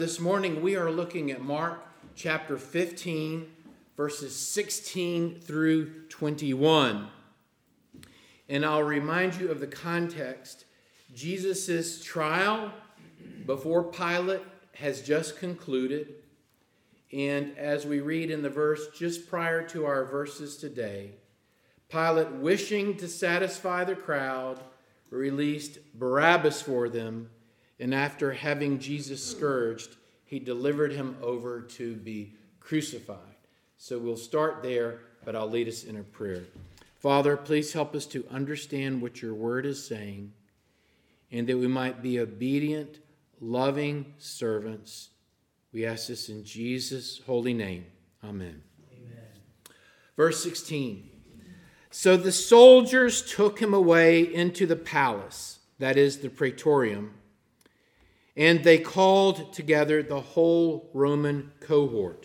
This morning we are looking at Mark chapter 15, verses 16 through 21. And I'll remind you of the context. Jesus' trial before Pilate has just concluded. And as we read in the verse just prior to our verses today, Pilate, wishing to satisfy the crowd, released Barabbas for them. And after having Jesus scourged, he delivered him over to be crucified. So we'll start there, but I'll lead us in a prayer. Father, please help us to understand what your word is saying, and that we might be obedient, loving servants. We ask this in Jesus' holy name. Amen. Amen. Verse 16. So the soldiers took him away into the palace, that is the praetorium, and they called together the whole Roman cohort.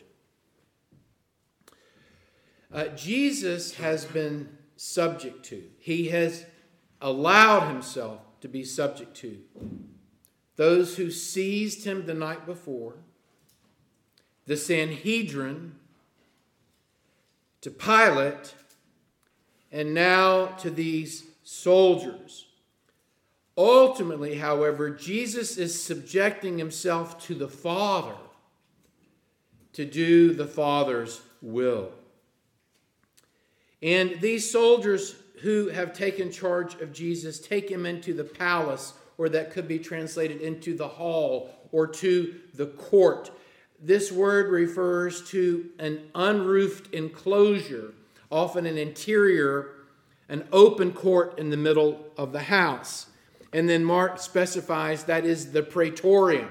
Jesus has been subject to. He has allowed himself to be subject to those who seized him the night before, the Sanhedrin, to Pilate, and now to these soldiers. Ultimately, however, Jesus is subjecting himself to the Father to do the Father's will. And these soldiers who have taken charge of Jesus take him into the palace, or that could be translated into the hall or to the court. This word refers to an unroofed enclosure, often an interior, an open court in the middle of the house. And then Mark specifies that is the praetorium.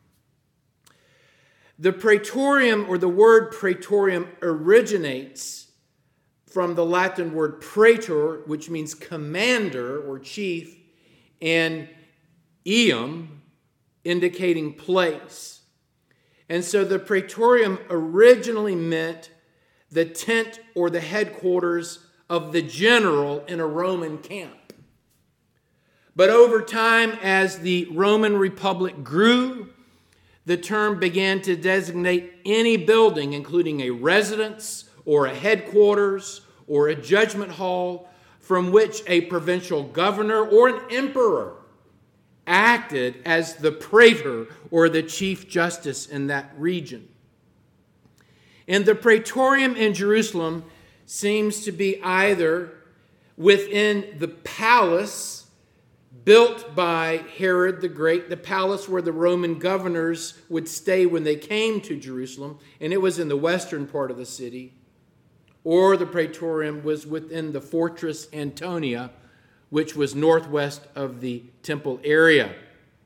The praetorium, or the word praetorium, originates from the Latin word praetor, which means commander or chief, and eum, indicating place. And so the praetorium originally meant the tent or the headquarters of the general in a Roman camp. But over time, as the Roman Republic grew, the term began to designate any building, including a residence or a headquarters or a judgment hall, from which a provincial governor or an emperor acted as the praetor or the chief justice in that region. And the praetorium in Jerusalem seems to be either within the palace built by Herod the Great, the palace where the Roman governors would stay when they came to Jerusalem, and it was in the western part of the city, or the praetorium was within the fortress Antonia, which was northwest of the temple area.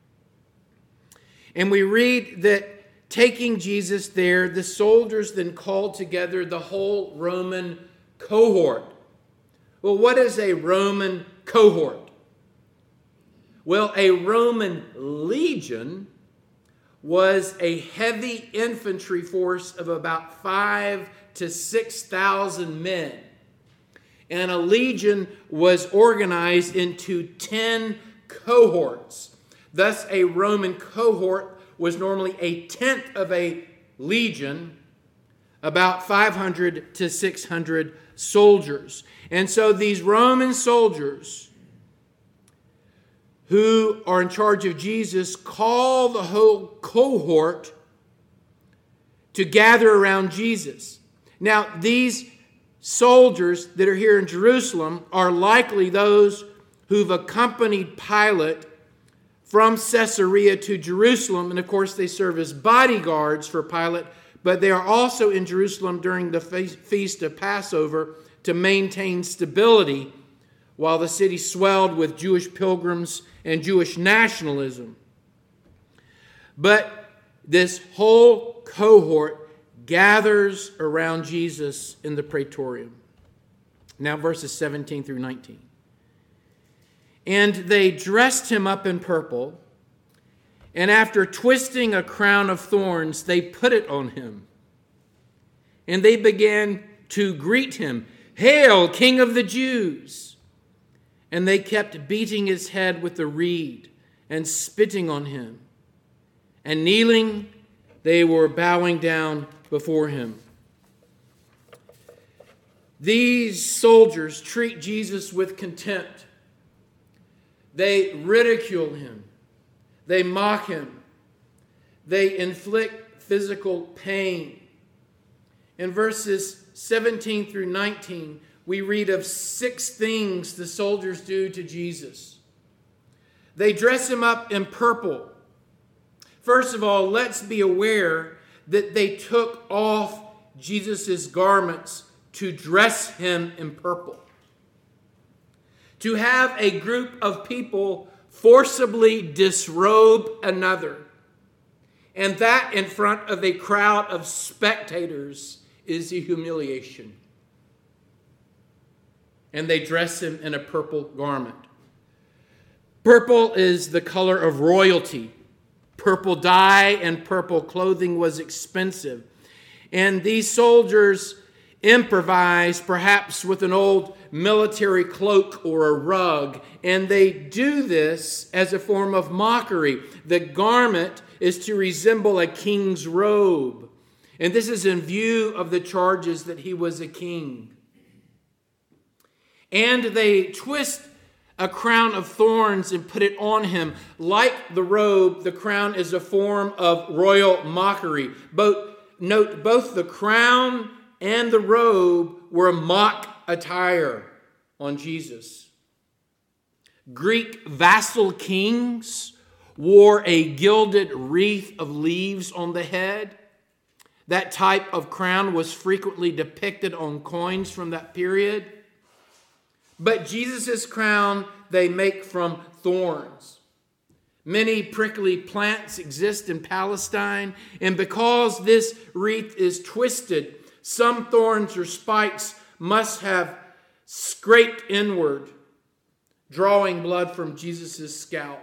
And we read that taking Jesus there, the soldiers then called together the whole Roman cohort. Well, what is a Roman cohort? Well, a Roman legion was a heavy infantry force of about 5,000 to 6,000 men. And a legion was organized into 10 cohorts. Thus, a Roman cohort was normally a tenth of a legion, about 500 to 600 soldiers. And so these Roman soldiers who are in charge of Jesus call the whole cohort to gather around Jesus. Now, these soldiers that are here in Jerusalem are likely those who've accompanied Pilate from Caesarea to Jerusalem. And of course, they serve as bodyguards for Pilate, but they are also in Jerusalem during the feast of Passover to maintain stability while the city swelled with Jewish pilgrims and Jewish nationalism. But this whole cohort gathers around Jesus in the praetorium. Now verses 17 through 19. And they dressed him up in purple, and after twisting a crown of thorns, they put it on him. And they began to greet him, "Hail, King of the Jews!" And they kept beating his head with the reed and spitting on him. And kneeling, They were bowing down before him. These soldiers treat Jesus with contempt. They ridicule him. They mock him. They inflict physical pain. In verses 17 through 19, we read of 6 things the soldiers do to Jesus. They dress him up in purple. First of all, let's be aware that they took off Jesus' garments to dress him in purple. To have a group of people forcibly disrobe another, and that in front of a crowd of spectators, is a humiliation. And they dress him in a purple garment. Purple is the color of royalty. Purple dye and purple clothing was expensive. And these soldiers improvised perhaps with an old military cloak or a rug. And they do this as a form of mockery. The garment is to resemble a king's robe. And this is in view of the charges that he was a king. And they twist a crown of thorns and put it on him. Like the robe, the crown is a form of royal mockery. Note, both the crown and the robe were mock attire on Jesus. Greek vassal kings wore a gilded wreath of leaves on the head. That type of crown was frequently depicted on coins from that period. But Jesus' crown they make from thorns. Many prickly plants exist in Palestine, and because this wreath is twisted, some thorns or spikes must have scraped inward, drawing blood from Jesus' scalp.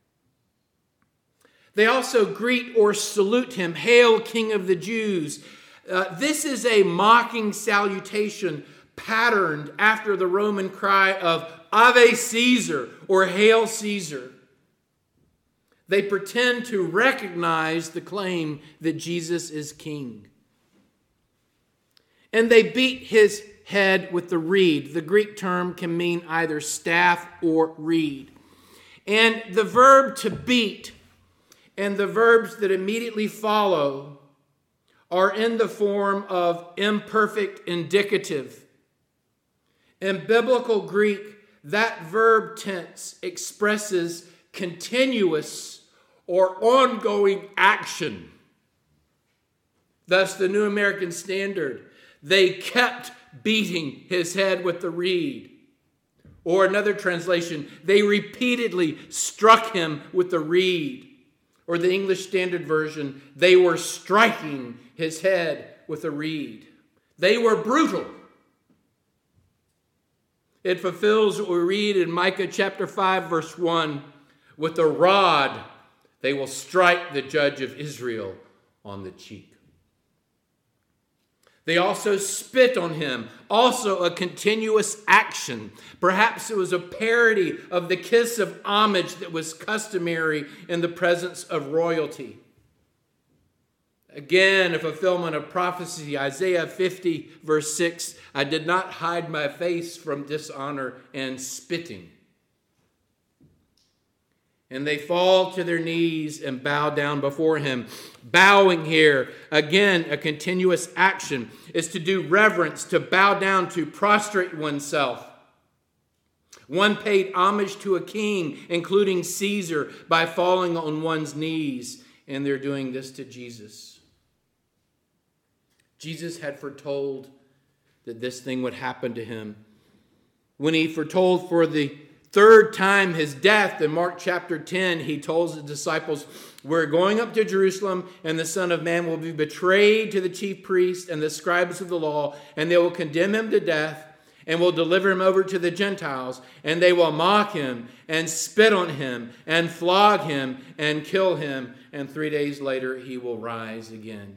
They also greet or salute him, "Hail, King of the Jews." This is a mocking salutation patterned after the Roman cry of "Ave Caesar" or "Hail Caesar." They pretend to recognize the claim that Jesus is king. And they beat his head with the reed. The Greek term can mean either staff or reed. And the verb to beat and the verbs that immediately follow are in the form of imperfect indicative. In biblical Greek, that verb tense expresses continuous or ongoing action. Thus, the New American Standard, they kept beating his head with the reed. Or another translation, they repeatedly struck him with the reed. Or the English Standard Version, they were striking his head with a reed. They were brutal. It fulfills what we read in Micah chapter 5, verse 1. With a rod, they will strike the judge of Israel on the cheek. They also spit on him, also a continuous action. Perhaps it was a parody of the kiss of homage that was customary in the presence of royalty. Again, a fulfillment of prophecy, Isaiah 50, verse 6, "I did not hide my face from dishonor and spitting." And they fall to their knees and bow down before him. Bowing here, again, a continuous action, is to do reverence, to bow down, to prostrate oneself. One paid homage to a king, including Caesar, by falling on one's knees. And they're doing this to Jesus. Jesus had foretold that this thing would happen to him. When he foretold for the third time his death in Mark chapter 10, he told his disciples, "We're going up to Jerusalem, and the Son of Man will be betrayed to the chief priests and the scribes of the law, and they will condemn him to death and will deliver him over to the Gentiles, and they will mock him and spit on him and flog him and kill him, and 3 days later he will rise again."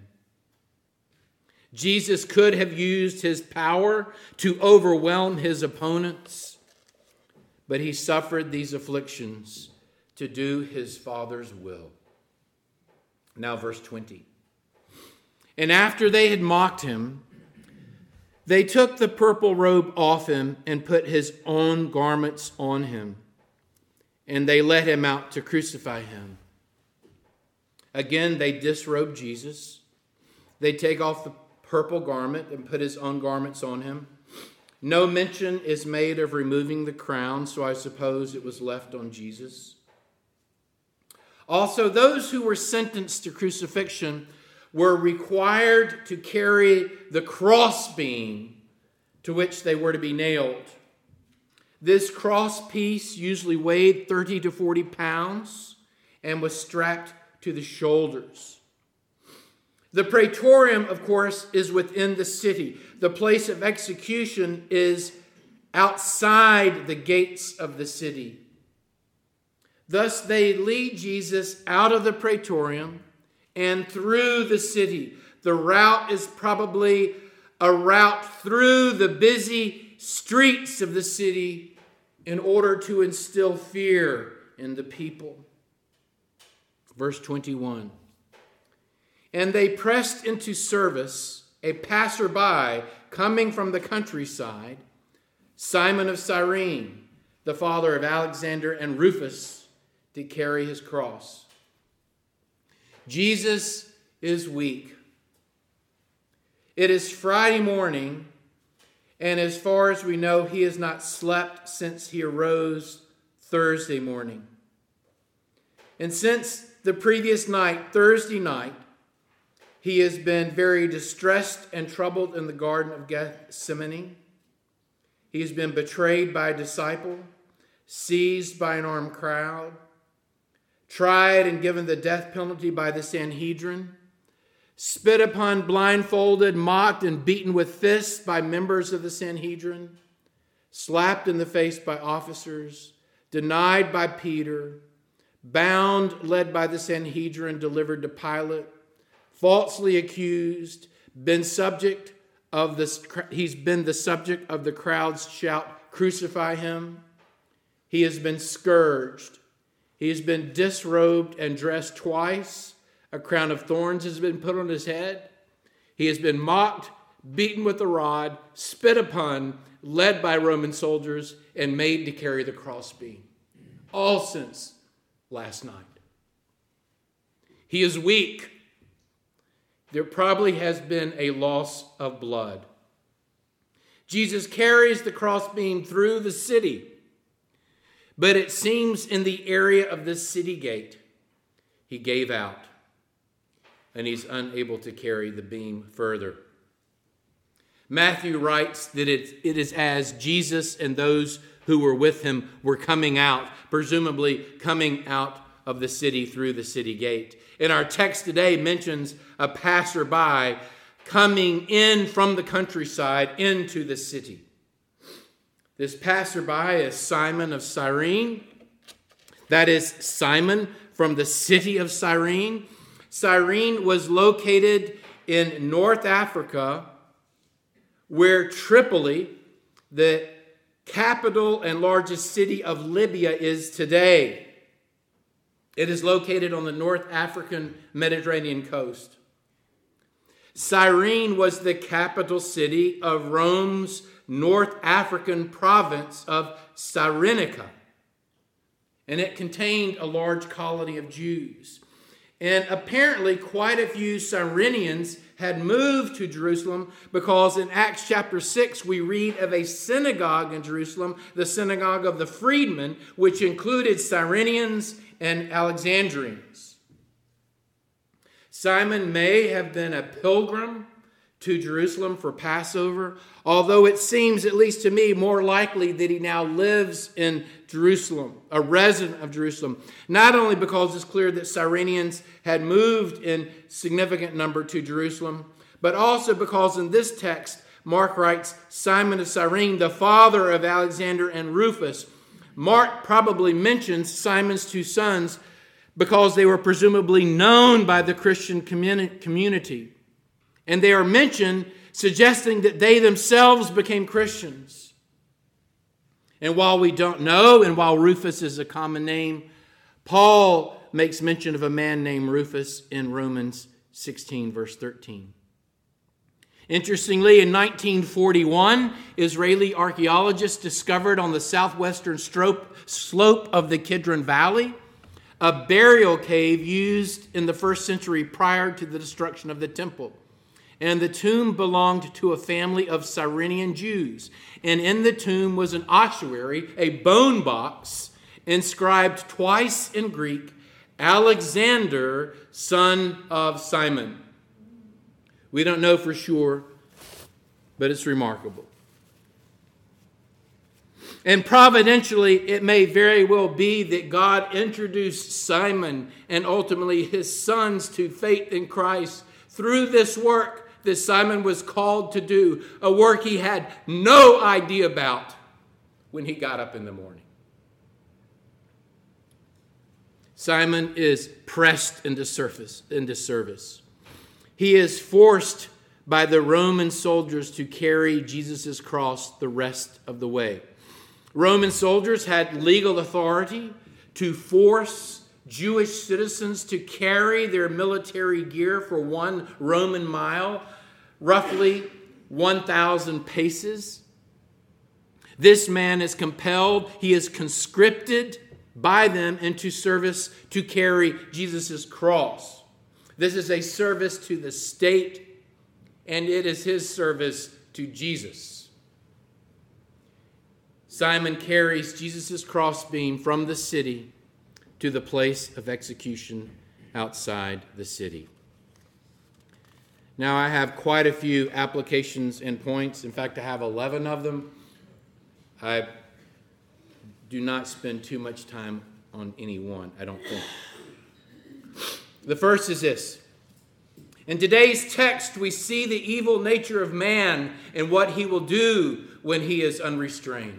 Jesus could have used his power to overwhelm his opponents, but he suffered these afflictions to do his Father's will. Now, verse 20. And after they had mocked him, they took the purple robe off him and put his own garments on him. And they led him out to crucify him. Again, they disrobe Jesus. They take off the purple garment and put his own garments on him. No mention is made of removing the crown, so I suppose it was left on Jesus. Also, those who were sentenced to crucifixion were required to carry the crossbeam to which they were to be nailed. This cross piece usually weighed 30 to 40 pounds and was strapped to the shoulders. The praetorium, of course, is within the city. The place of execution is outside the gates of the city. Thus, they lead Jesus out of the praetorium and through the city. The route is probably a route through the busy streets of the city in order to instill fear in the people. Verse 21. And they pressed into service a passerby coming from the countryside, Simon of Cyrene, the father of Alexander and Rufus, to carry his cross. Jesus is weak. It is Friday morning, and as far as we know, he has not slept since he arose Thursday morning. And since the previous night, Thursday night, he has been very distressed and troubled in the Garden of Gethsemane. He has been betrayed by a disciple, seized by an armed crowd, tried and given the death penalty by the Sanhedrin, spit upon, blindfolded, mocked, and beaten with fists by members of the Sanhedrin, slapped in the face by officers, denied by Peter, bound, led by the Sanhedrin, delivered to Pilate, falsely accused, he's been the subject of the crowd's shout, "Crucify him." He has been scourged. He has been disrobed and dressed twice. A crown of thorns has been put on his head. He has been mocked, beaten with a rod, spit upon, led by Roman soldiers, and made to carry the crossbeam. All since last night. He is weak. There probably has been a loss of blood. Jesus carries the crossbeam through the city, but it seems in the area of the city gate, he gave out, and he's unable to carry the beam further. Matthew writes that it is as Jesus and those who were with him were coming out, presumably coming out of the city through the city gate. And our text today mentions a passerby coming in from the countryside into the city. This passerby is Simon of Cyrene. That is Simon from the city of Cyrene. Cyrene was located in North Africa, where Tripoli, the capital and largest city of Libya, is today. It is located on the North African Mediterranean coast. Cyrene was the capital city of Rome's North African province of Cyrenaica, and it contained a large colony of Jews. And apparently quite a few Cyrenians had moved to Jerusalem because in Acts chapter 6 we read of a synagogue in Jerusalem, the synagogue of the freedmen, which included Cyrenians and Alexandrians. Simon may have been a pilgrim to Jerusalem for Passover, although it seems, at least to me, more likely that he now lives in Jerusalem, a resident of Jerusalem, not only because it's clear that Cyrenians had moved in significant number to Jerusalem, but also because in this text, Mark writes, Simon of Cyrene, the father of Alexander and Rufus. Mark probably mentions Simon's two sons because they were presumably known by the Christian community. And they are mentioned suggesting that they themselves became Christians. And while we don't know, and while Rufus is a common name, Paul makes mention of a man named Rufus in Romans 16, verse 13. Interestingly, in 1941, Israeli archaeologists discovered on the southwestern slope of the Kidron Valley a burial cave used in the first century prior to the destruction of the temple. And the tomb belonged to a family of Cyrenian Jews. And in the tomb was an ossuary, a bone box, inscribed twice in Greek, Alexander, son of Simon. We don't know for sure, but it's remarkable. And providentially, it may very well be that God introduced Simon and ultimately his sons to faith in Christ through this work that Simon was called to do, a work he had no idea about when he got up in the morning. Simon is pressed into service. He is forced by the Roman soldiers to carry Jesus' cross the rest of the way. Roman soldiers had legal authority to force Jewish citizens to carry their military gear for 1 Roman mile, roughly 1,000 paces. This man is compelled, he is conscripted by them into service to carry Jesus' cross. This is a service to the state, and it is his service to Jesus. Simon carries Jesus' crossbeam from the city to the place of execution outside the city. Now, I have quite a few applications and points. In fact, I have 11 of them. I do not spend too much time on any one, I don't think. The first is this. In today's text, we see the evil nature of man and what he will do when he is unrestrained.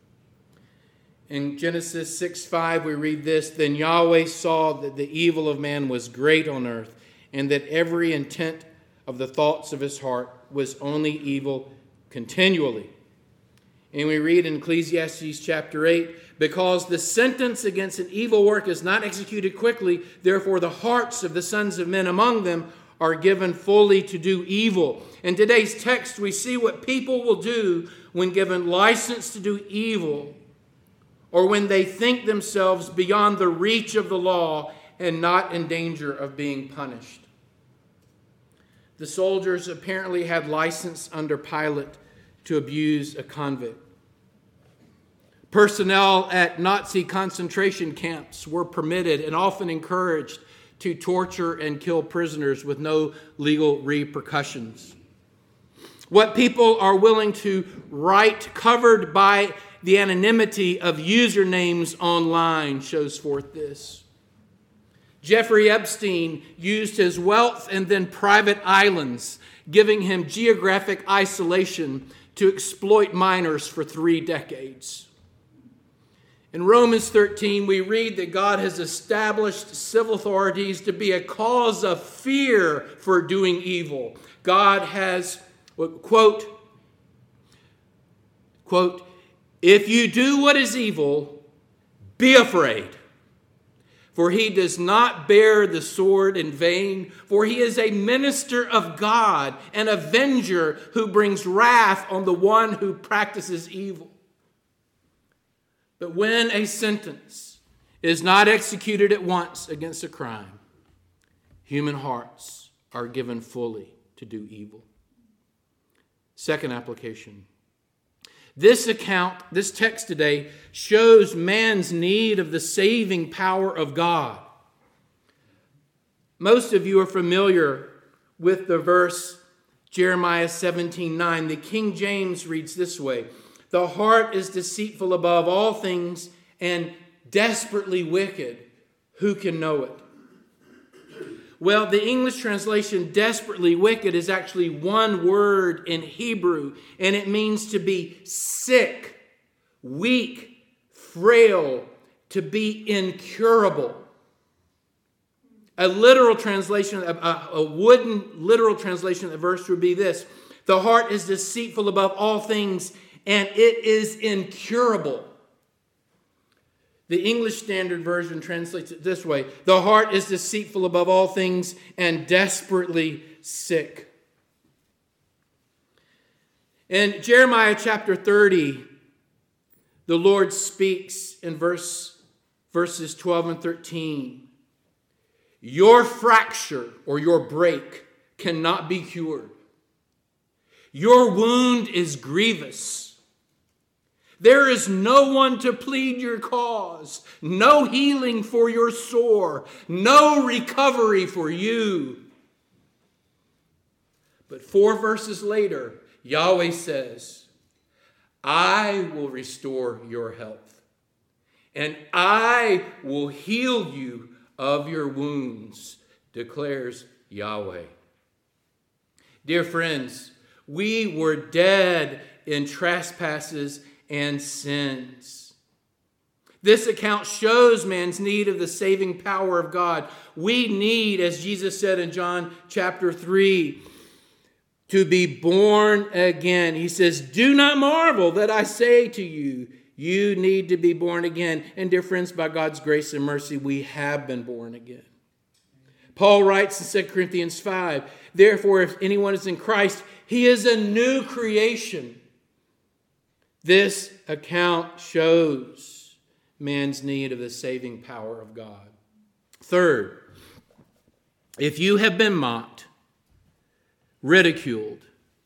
In Genesis 6:5, we read this, "Then Yahweh saw that the evil of man was great on earth, and that every intent of the thoughts of his heart was only evil continually." And we read in Ecclesiastes chapter 8, "Because the sentence against an evil work is not executed quickly, therefore the hearts of the sons of men among them are given fully to do evil." In today's text, we see what people will do when given license to do evil, or when they think themselves beyond the reach of the law and not in danger of being punished. The soldiers apparently had license under Pilate to abuse a convict. Personnel at Nazi concentration camps were permitted and often encouraged to torture and kill prisoners with no legal repercussions. What people are willing to write covered by the anonymity of usernames online shows forth this. Jeffrey Epstein used his wealth and then private islands, giving him geographic isolation, to exploit minors for 3 decades. In Romans 13, we read that God has established civil authorities to be a cause of fear for doing evil. God has, quote, "If you do what is evil, be afraid. For he does not bear the sword in vain, for he is a minister of God, an avenger who brings wrath on the one who practices evil." But when a sentence is not executed at once against a crime, human hearts are given fully to do evil. Second application. This text today, shows man's need of the saving power of God. Most of you are familiar with the verse Jeremiah 17:9. The King James reads this way, "The heart is deceitful above all things and desperately wicked. Who can know it?" Well, the English translation, desperately wicked, is actually one word in Hebrew, and it means to be sick, weak, frail, to be incurable. A literal translation, a wooden literal translation of the verse would be this: "The heart is deceitful above all things, and it is incurable." The English Standard Version translates it this way: "The heart is deceitful above all things and desperately sick." In Jeremiah chapter 30, the Lord speaks in verses 12 and 13. Your fracture or your break cannot be cured. Your wound is grievous. There is no one to plead your cause, no healing for your sore, no recovery for you. But 4 verses later, Yahweh says, I will restore your health, and I will heal you of your wounds, declares Yahweh. Dear friends, we were dead in trespasses and sins. This account shows man's need of the saving power of God. We need, as Jesus said in John chapter 3, to be born again. He says, do not marvel that I say to you, you need to be born again. And dear friends, by God's grace and mercy, we have been born again. Paul writes in 2 Corinthians 5, therefore, if anyone is in Christ, he is a new creation. This account shows man's need of the saving power of God. Third, if you have been mocked, ridiculed,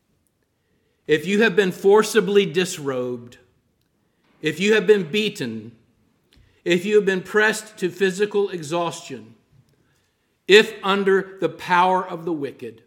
if you have been forcibly disrobed, if you have been beaten, if you have been pressed to physical exhaustion, if under the power of the wicked,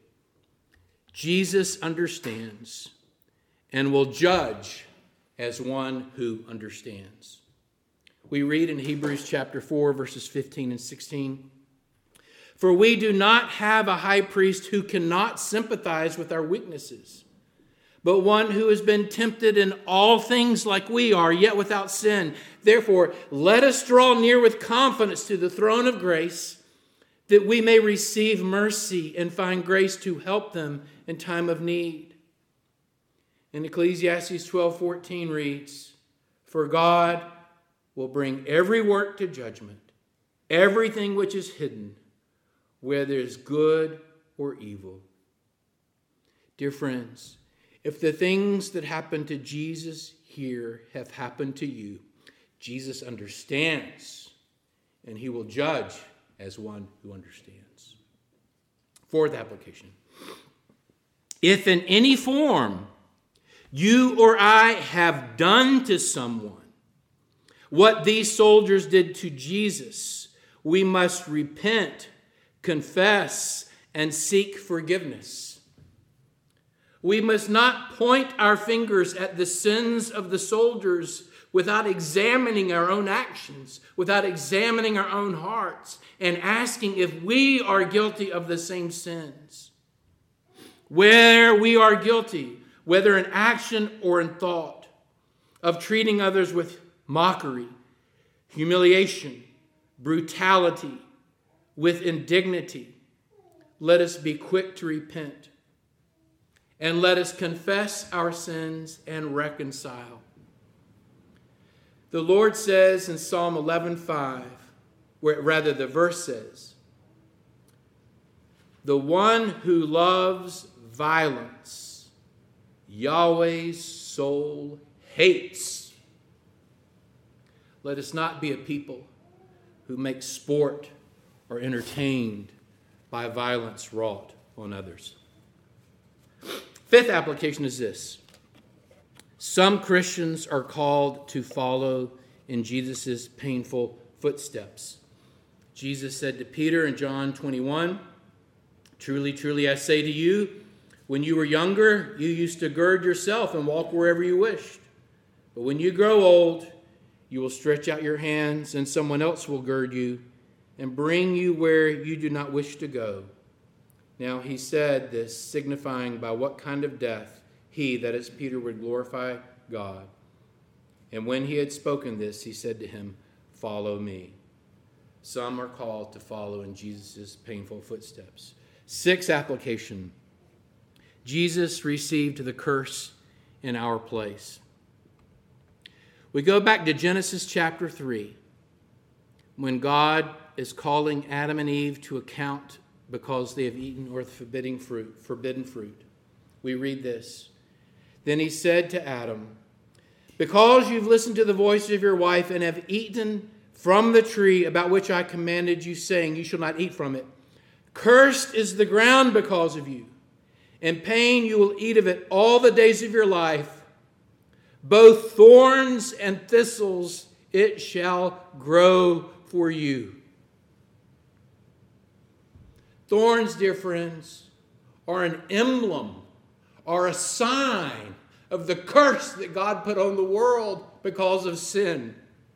Jesus understands and will judge as one who understands. We read in Hebrews chapter 4, verses 15 and 16, for we do not have a high priest who cannot sympathize with our weaknesses, but one who has been tempted in all things like we are, yet without sin. Therefore, let us draw near with confidence to the throne of grace, that we may receive mercy and find grace to help them in time of need. In Ecclesiastes 12:14 reads, for God will bring every work to judgment, everything which is hidden, whether it is good or evil. Dear friends, if the things that happened to Jesus here have happened to you, Jesus understands, and he will judge as one who understands. Fourth application. If in any form you or I have done to someone what these soldiers did to Jesus, we must repent, confess, and seek forgiveness. We must not point our fingers at the sins of the soldiers without examining our own actions, without examining our own hearts, and asking if we are guilty of the same sins. Where we are guilty, whether in action or in thought, of treating others with mockery, humiliation, brutality, with indignity, let us be quick to repent, and let us confess our sins and reconcile. The Lord says in Psalm 11:5, the verse says, the one who loves violence, Yahweh's soul hates. Let us not be a people who make sport or entertained by violence wrought on others. Fifth application is this. Some Christians are called to follow in Jesus' painful footsteps. Jesus said to Peter in John 21, truly, truly, I say to you, when you were younger, you used to gird yourself and walk wherever you wished. But when you grow old, you will stretch out your hands and someone else will gird you and bring you where you do not wish to go. Now he said this, signifying by what kind of death he, that is Peter, would glorify God. And when he had spoken this, he said to him, follow me. Some are called to follow in Jesus' painful footsteps. Sixth application. Jesus received the curse in our place. We go back to Genesis chapter 3, when God is calling Adam and Eve to account because they have eaten of the forbidden fruit. We read this. Then he said to Adam, because you've listened to the voice of your wife and have eaten from the tree about which I commanded you, saying, you shall not eat from it, cursed is the ground because of you. In pain you will eat of it all the days of your life. Both thorns and thistles it shall grow for you. Thorns, dear friends, are an emblem, are a sign of the curse that God put on the world because of sin.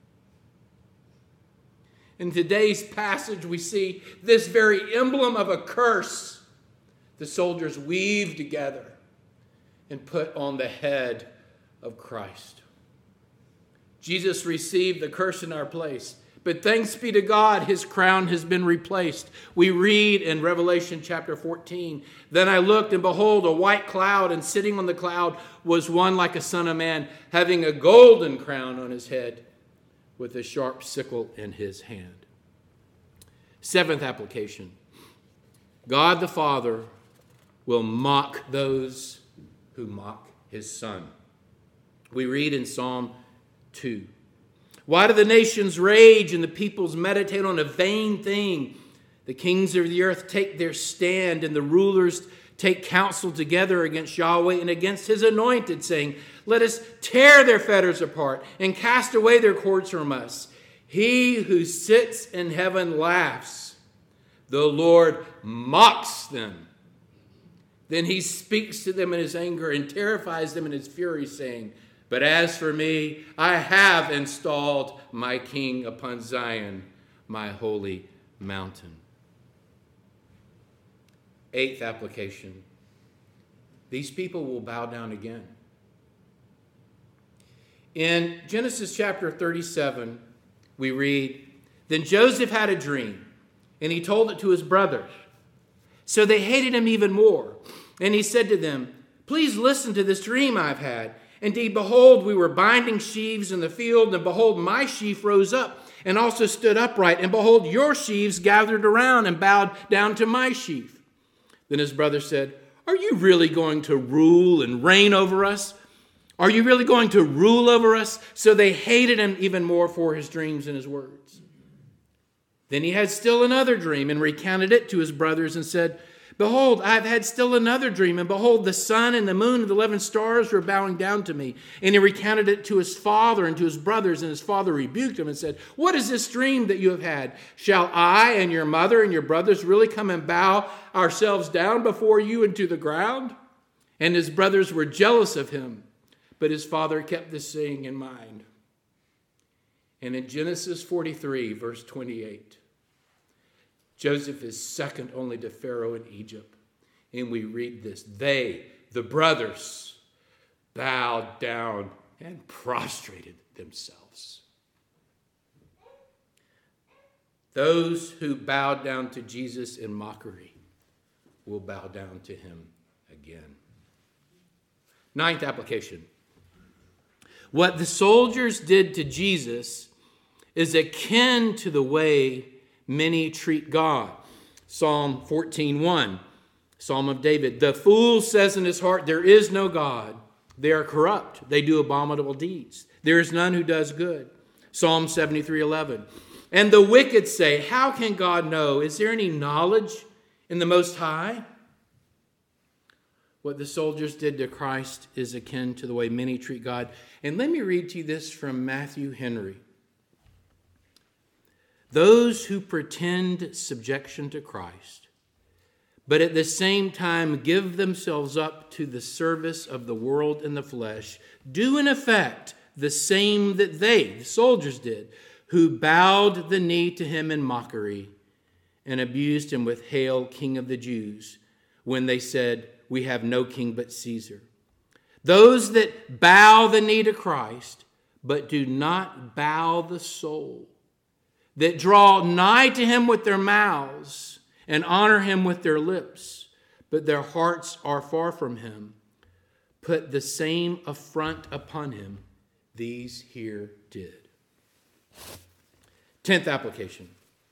In today's passage, we see this very emblem of a curse the soldiers weave together and put on the head of Christ. Jesus received the curse in our place, but thanks be to God, his crown has been replaced. We read in Revelation chapter 14, then I looked, and behold, a white cloud, and sitting on the cloud was one like a son of man, having a golden crown on his head, with a sharp sickle in his hand. Seventh application. God the Father will mock those who mock his Son. We read in Psalm 2. Why do the nations rage and the peoples meditate on a vain thing? The kings of the earth take their stand, and the rulers take counsel together against Yahweh and against his anointed, saying, let us tear their fetters apart and cast away their cords from us. He who sits in heaven laughs. The Lord mocks them. Then he speaks to them in his anger and terrifies them in his fury, saying, but as for me, I have installed my king upon Zion, my holy mountain. Eighth application. These people will bow down again. In Genesis chapter 37, we read, then Joseph had a dream, and he told it to his brothers. So they hated him even more. And he said to them, please listen to this dream I've had. Indeed, behold, we were binding sheaves in the field, and behold, my sheaf rose up and also stood upright. And behold, your sheaves gathered around and bowed down to my sheaf. Then his brother said, are you really going to rule and reign over us? Are you really going to rule over us? So they hated him even more for his dreams and his words. Then he had still another dream and recounted it to his brothers and said, behold, I have had still another dream, and behold, the sun and the moon and the 11 stars were bowing down to me. And he recounted it to his father and to his brothers, and his father rebuked him and said, what is this dream that you have had? Shall I and your mother and your brothers really come and bow ourselves down before you into the ground? And his brothers were jealous of him, but his father kept this saying in mind. And in Genesis 43, verse 28, Joseph is second only to Pharaoh in Egypt. And we read this. They, the brothers, bowed down and prostrated themselves. Those who bowed down to Jesus in mockery will bow down to him again. Ninth application. What the soldiers did to Jesus is akin to the way many treat God. Psalm 14:1, Psalm of David. The fool says in his heart, there is no God. They are corrupt. They do abominable deeds. There is none who does good. Psalm 73:11. And the wicked say, how can God know? Is there any knowledge in the Most High? What the soldiers did to Christ is akin to the way many treat God. And let me read to you this from Matthew Henry. Those who pretend subjection to Christ, but at the same time give themselves up to the service of the world and the flesh, do in effect the same that they, the soldiers, did, who bowed the knee to him in mockery and abused him with "Hail, King of the Jews," when they said, we have no king but Caesar. Those that bow the knee to Christ, but do not bow the soul, that draw nigh to him with their mouths and honor him with their lips, but their hearts are far from him, put the same affront upon him these here did. 10th application.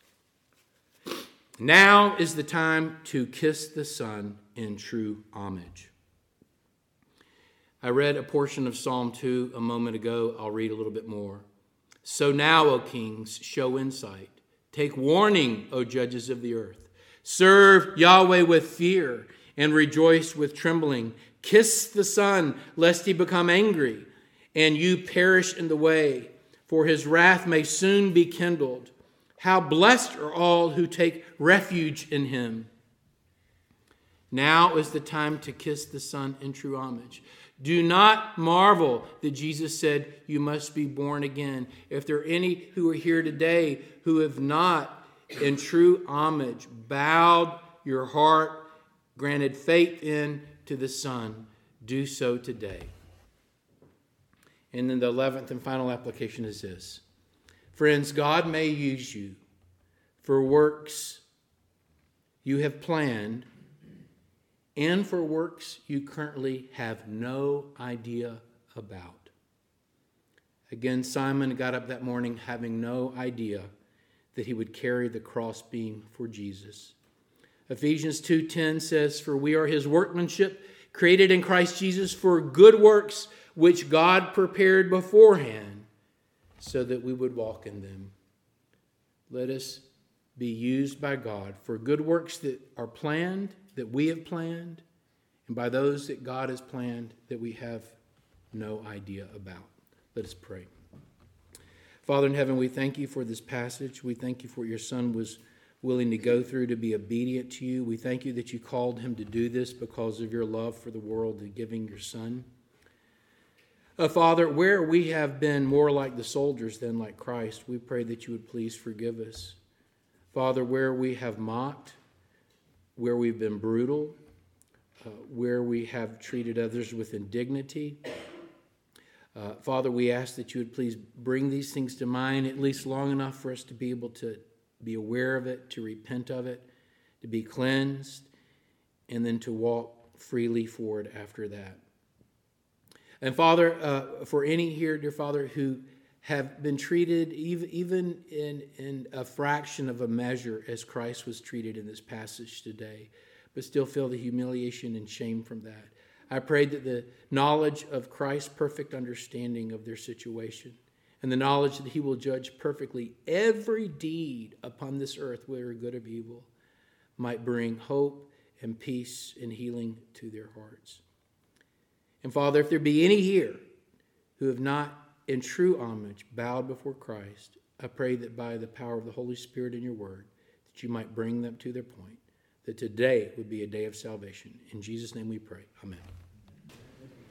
Now is the time to kiss the Son in true homage. I read a portion of Psalm 2 a moment ago. I'll read a little bit more. So now, O kings, show insight. Take warning, O judges of the earth. Serve Yahweh with fear and rejoice with trembling. Kiss the Son, lest he become angry and you perish in the way, for his wrath may soon be kindled. How blessed are all who take refuge in him. Now is the time to kiss the Son in true homage. Do not marvel that Jesus said, you must be born again. If there are any who are here today who have not, in true homage, bowed your heart, granted faith in to the Son, do so today. And then the 11th and final application is this. Friends, God may use you for works you have planned and for works you currently have no idea about. Again, Simon got up that morning having no idea that he would carry the crossbeam for Jesus. Ephesians 2:10 says, for we are his workmanship, created in Christ Jesus for good works, which God prepared beforehand so that we would walk in them. Let us be used by God for good works that are planned, that we have planned, and by those that God has planned that we have no idea about. Let us pray. Father in heaven, we thank you for this passage. We thank you for what your Son was willing to go through to be obedient to you. We thank you that you called him to do this because of your love for the world and giving your Son. Father, where we have been more like the soldiers than like Christ, we pray that you would please forgive us. Father, where we have mocked, where we've been brutal, where we have treated others with indignity, Father, we ask that you would please bring these things to mind, at least long enough for us to be able to be aware of it, to repent of it, to be cleansed, and then to walk freely forward after that. And Father, for any here, dear Father, who have been treated even in a fraction of a measure as Christ was treated in this passage today, but still feel the humiliation and shame from that, I pray that the knowledge of Christ's perfect understanding of their situation and the knowledge that he will judge perfectly every deed upon this earth, whether good or evil, might bring hope and peace and healing to their hearts. And Father, if there be any here who have not in true homage bowed before Christ, I pray that by the power of the Holy Spirit in your word, that you might bring them to their point, that today would be a day of salvation. In Jesus' name we pray. Amen.